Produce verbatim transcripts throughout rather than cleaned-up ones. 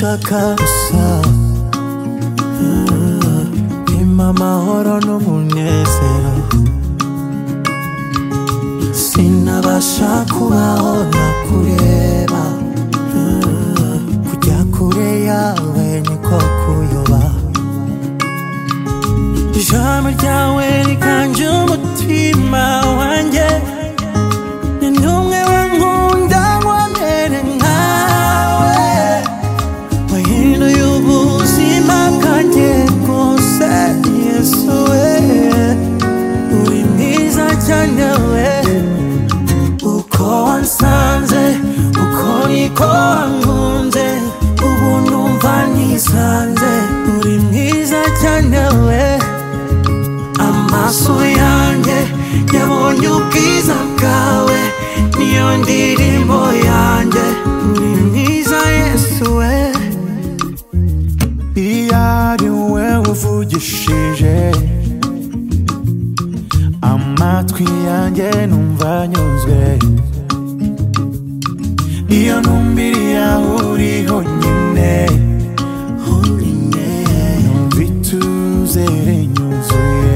ushaka gusa impa amahoro n'umunezero. Sinabasha kubaho nakureba, kujya kure yawe niko kuyoba. Ijambo ryawe riganje umutima wanjye, ni numwe wankunda wamere nkawe. Wahinduye ubuzima bwanjye bwose, Yesu we uri mwiza cyane we. Uko wansanze uko niko wankunze, ubu numva nisanze. Uri mwiza cyane we, amaso yanjye yabonye ubwiza bwawe, niyo ndirimbo yanjye. Uri mwiza Yesu we. Iyo ari wowe uvugishije, amatwi yanjye numva anyuzwe. Iyo ntumbiriye aho uri honyine, honyine numva ituze rinyuzuye.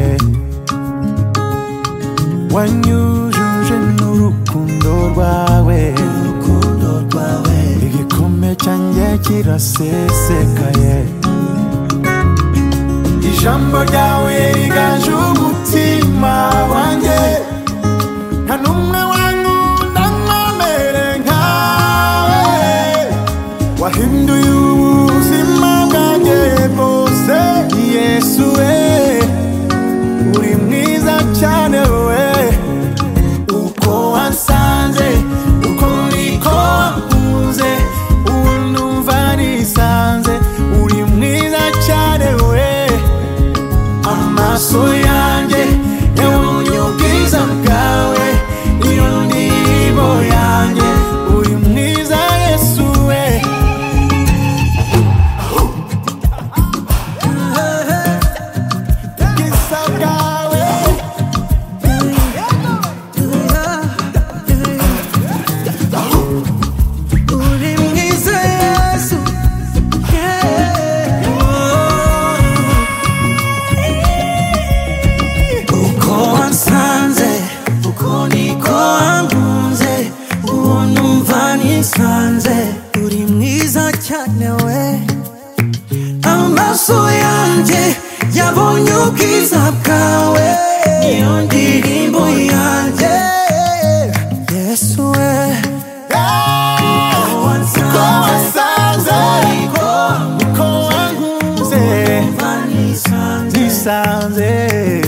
Wanyujuje n'urukundo rwawe, urukundo rwawe igikombe cyanjye kirasesekaye. Ijambo ryawe riganje umutima wanjye, nta numwe wankunda nkamere nkawe. Wahinduye ubuzima bwanjye bwose, Yesu we uri mwiza cyane we. Uko wansanze uko niko wankunze, ubu numva nisanze. Uri mwiza cyane we, amaso yanjye yabonye ubwiza bwawe, niyo ndirimbo yanjye. Uri mwiza Yesu we. Ubwiza bwawe uri mwiza Yesu, yeah. Uko wansanze uko niko wankunze, ubu numva nisanze. Uri mwiza cyane we, amaso yanjye yabonye ubwiza bwawe, niyo ndirimbo yanjye. Yesu we. Uko wansanze uko wankunze, nisanze.